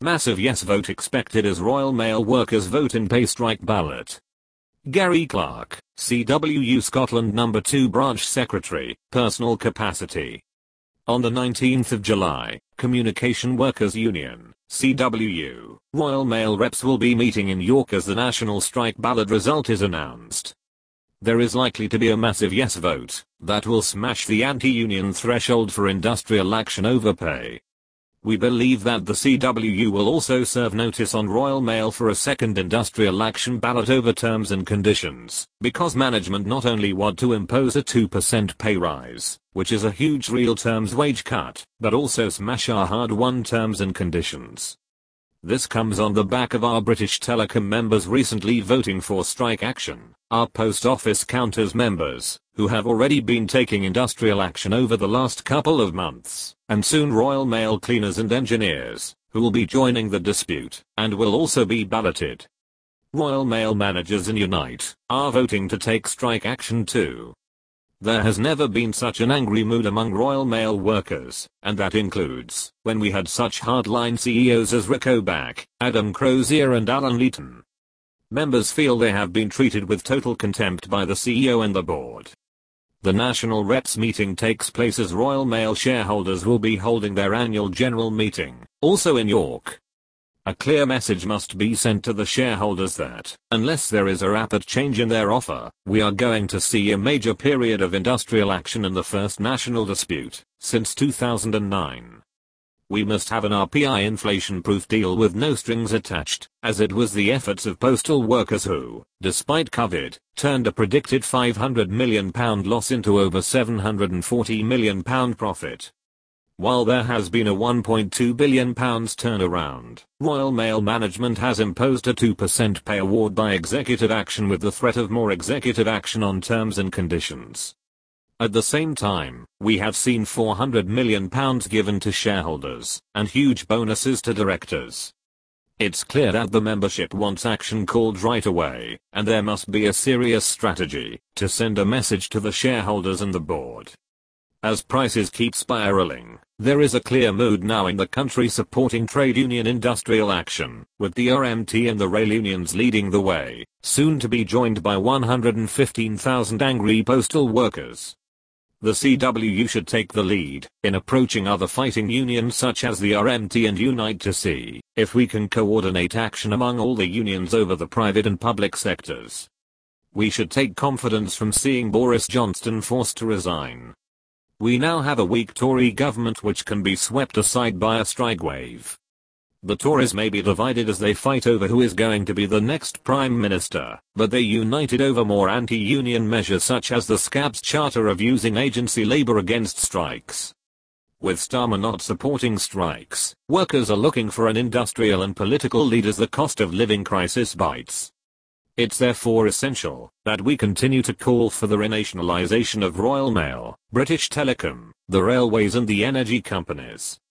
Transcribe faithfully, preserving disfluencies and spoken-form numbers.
Massive yes vote expected as Royal Mail workers vote in pay strike ballot. Gary Clark, C W U Scotland number two Branch Secretary, Personal Capacity. On the nineteenth of July, Communication Workers Union, C W U, Royal Mail reps will be meeting in York as the national strike ballot result is announced. There is likely to be a massive yes vote that will smash the anti-union threshold for industrial action over pay. We believe that the C W U will also serve notice on Royal Mail for a second industrial action ballot over terms and conditions, because management not only want to impose a two percent pay rise, which is a huge real terms wage cut, but also smash our hard-won terms and conditions. This comes on the back of our British Telecom members recently voting for strike action, our post office counters members, who have already been taking industrial action over the last couple of months, and soon Royal Mail cleaners and engineers, who will be joining the dispute, and will also be balloted. Royal Mail managers in Unite are voting to take strike action too. There has never been such an angry mood among Royal Mail workers, and that includes when we had such hardline C E Os as Rick Oback, Adam Crozier and Alan Leighton. Members feel they have been treated with total contempt by the C E O and the board. The National Reps meeting takes place as Royal Mail shareholders will be holding their annual general meeting, also in York. A clear message must be sent to the shareholders that, unless there is a rapid change in their offer, we are going to see a major period of industrial action in the first national dispute since two thousand nine. We must have an R P I inflation-proof deal with no strings attached, as it was the efforts of postal workers who, despite COVID, turned a predicted five hundred million pound loss into over seven hundred forty million pound profit. While there has been a one point two billion pounds turnaround, Royal Mail management has imposed a two percent pay award by executive action with the threat of more executive action on terms and conditions. At the same time, we have seen four hundred million pounds given to shareholders, and huge bonuses to directors. It's clear that the membership wants action called right away, and there must be a serious strategy to send a message to the shareholders and the board. As prices keep spiraling, there is a clear mood now in the country supporting trade union industrial action, with the R M T and the rail unions leading the way, soon to be joined by one hundred fifteen thousand angry postal workers. The C W U should take the lead in approaching other fighting unions such as the R M T and Unite to see if we can coordinate action among all the unions over the private and public sectors. We should take confidence from seeing Boris Johnson forced to resign. We now have a weak Tory government which can be swept aside by a strike wave. The Tories may be divided as they fight over who is going to be the next Prime Minister, but they united over more anti-union measures such as the Scabs Charter of using agency labour against strikes. With Starmer not supporting strikes, workers are looking for an industrial and political lead as the cost of living crisis bites. It's therefore essential that we continue to call for the renationalisation of Royal Mail, British Telecom, the railways and the energy companies.